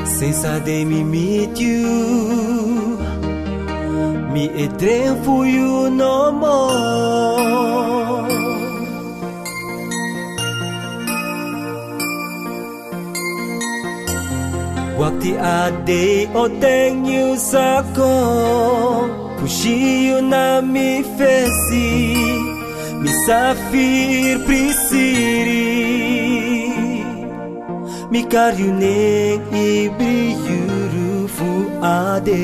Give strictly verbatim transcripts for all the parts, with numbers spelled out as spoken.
Since the day me meet you, me a dream for you no more. Wakti ade o teng you sako, pushi you na mi fesi, mi safir prisiri. Mi karyuneng ibri yurufu ade.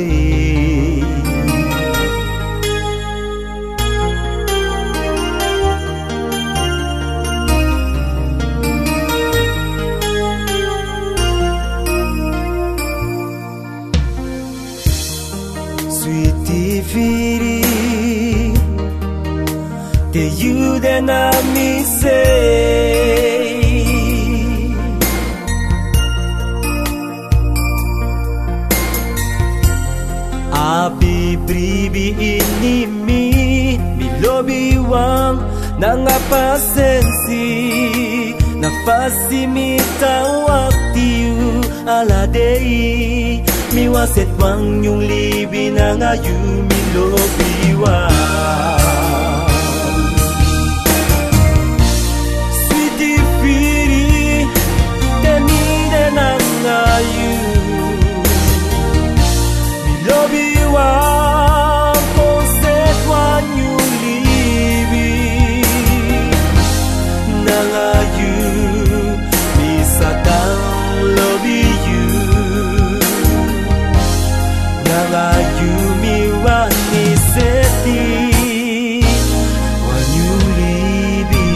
Sweetie Firi, te you then I me say. Abi bribi ini mi mi lobi wang nangapasensi nafasi mi tawakti you aladei mi waset wang yung libi nangayu mi lobi wang. Sweetie Firi temi de nangayu Lobi wa konset wa nyulibi nangayu misatang lobi you nangayu mi wa niseti wa nyulibi.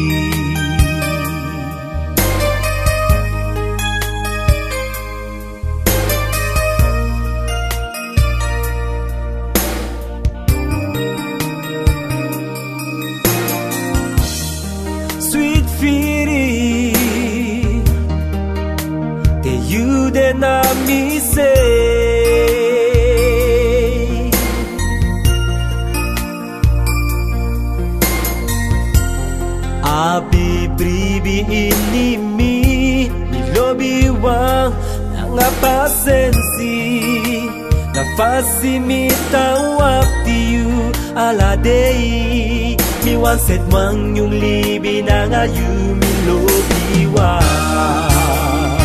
Sweet Firi, te you then I me say. Abi bribi ini mi mi lobi wang nangapasensi nafasi mi tawakti you aladei mi wanset wang yung libi nangayu mi lobi wang.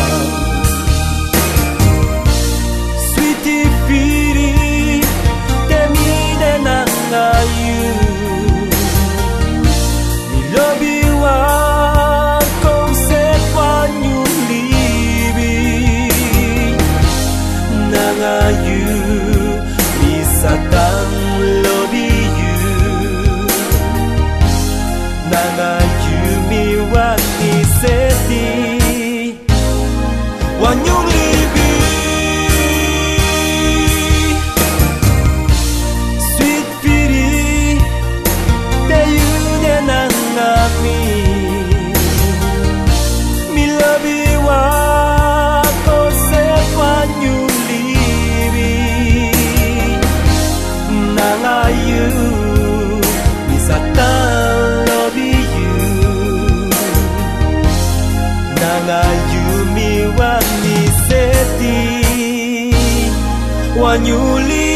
Sweetie Firi temi de nangayu mi lobi wang konset wang yung libi nangayu mi satang lobi nangayu mi wa niseti wa nyulibi. Sweet Firi te you de nangami mi lobi wa konset wa nyulibi nangayu mi satang nangayu mi wa niseti wa nyuli